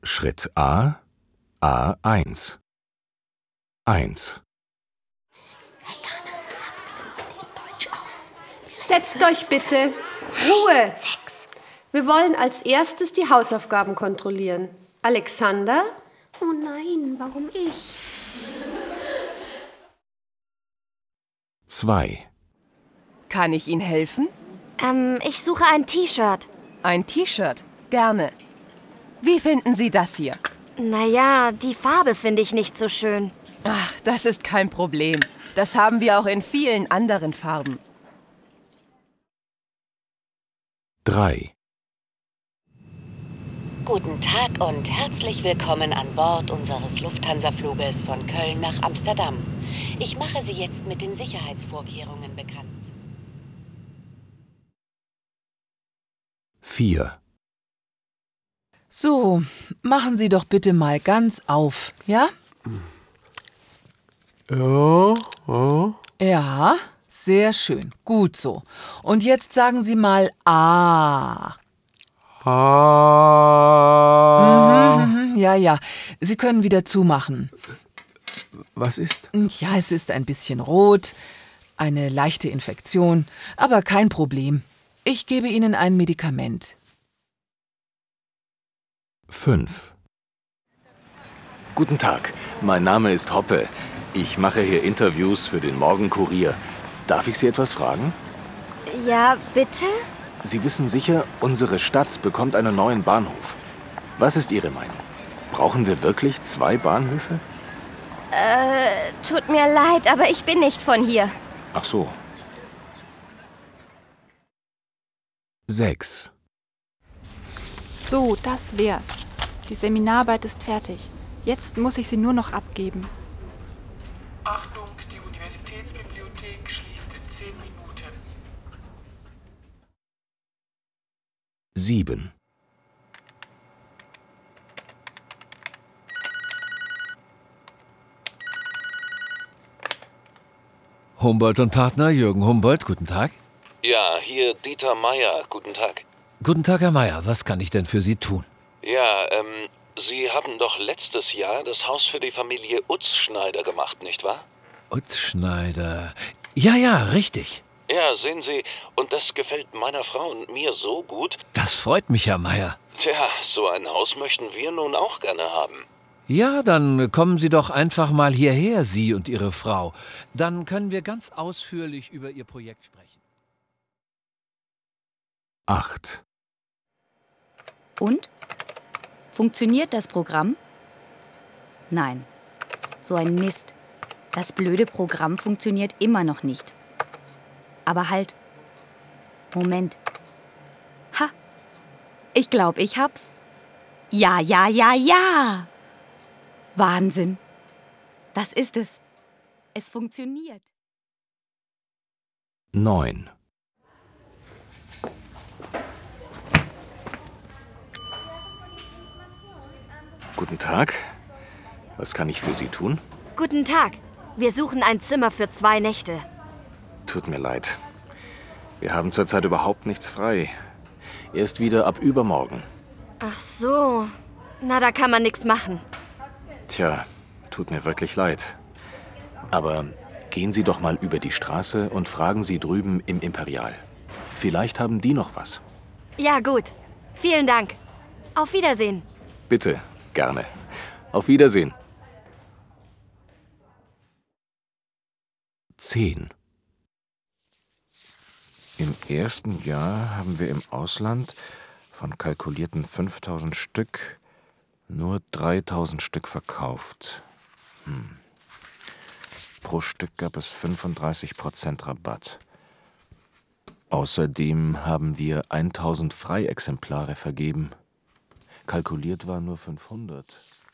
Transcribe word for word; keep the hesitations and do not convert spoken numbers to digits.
Schritt A, A eins. eins. Setzt euch bitte. Ruhe. Sechs. Wir wollen als erstes die Hausaufgaben kontrollieren. Alexander? Oh nein, warum ich? zwei. Kann ich Ihnen helfen? Ähm, ich suche ein T-Shirt. Ein T-Shirt? Gerne. Wie finden Sie das hier? Naja, die Farbe finde ich nicht so schön. Ach, das ist kein Problem. Das haben wir auch in vielen anderen Farben. drei. Guten Tag und herzlich willkommen an Bord unseres Lufthansa-Fluges von Köln nach Amsterdam. Ich mache Sie jetzt mit den Sicherheitsvorkehrungen bekannt. vier. So, machen Sie doch bitte mal ganz auf, ja? Ja, ja. Ja, sehr schön. Gut so. Und jetzt sagen Sie mal A. Ah. Mhm, ja, ja. Sie können wieder zumachen. Was ist? Ja, es ist ein bisschen rot, eine leichte Infektion, aber kein Problem. Ich gebe Ihnen ein Medikament. fünf. Guten Tag, mein Name ist Hoppe. Ich mache hier Interviews für den Morgenkurier. Darf ich Sie etwas fragen? Ja, bitte? Sie wissen sicher, unsere Stadt bekommt einen neuen Bahnhof. Was ist Ihre Meinung? Brauchen wir wirklich zwei Bahnhöfe? Äh, tut mir leid, aber ich bin nicht von hier. Ach so. sechs. So, das wär's. Die Seminararbeit ist fertig. Jetzt muss ich sie nur noch abgeben. Achtung, die Universitätsbibliothek schließt in zehn Minuten. sieben. Humboldt und Partner, Jürgen Humboldt, guten Tag. Ja, hier Dieter Meier, guten Tag. Guten Tag, Herr Meier, was kann ich denn für Sie tun? Ja, ähm, Sie haben doch letztes Jahr das Haus für die Familie Utzschneider gemacht, nicht wahr? Utzschneider. Ja, ja, richtig. Ja, sehen Sie, und das gefällt meiner Frau und mir so gut. Das freut mich, Herr Meier. Tja, so ein Haus möchten wir nun auch gerne haben. Ja, dann kommen Sie doch einfach mal hierher, Sie und Ihre Frau. Dann können wir ganz ausführlich über Ihr Projekt sprechen. acht. Und? Funktioniert das Programm? Nein. So ein Mist. Das blöde Programm funktioniert immer noch nicht. Aber halt. Moment. Ha! Ich glaube, ich hab's. Ja, ja, ja, ja! Wahnsinn. Das ist es. Es funktioniert. neun. Guten Tag. Was kann ich für Sie tun? Guten Tag. Wir suchen ein Zimmer für zwei Nächte. Tut mir leid. Wir haben zurzeit überhaupt nichts frei. Erst wieder ab übermorgen. Ach so. Na, da kann man nichts machen. Tja, tut mir wirklich leid. Aber gehen Sie doch mal über die Straße und fragen Sie drüben im Imperial. Vielleicht haben die noch was. Ja, gut. Vielen Dank. Auf Wiedersehen. Bitte, gerne. Auf Wiedersehen. zehn. Im ersten Jahr haben wir im Ausland von kalkulierten fünftausend Stück nur dreitausend Stück verkauft. Hm. Pro Stück gab es fünfunddreißig Prozent Rabatt. Außerdem haben wir tausend Freiexemplare vergeben. Kalkuliert waren nur fünfhundert.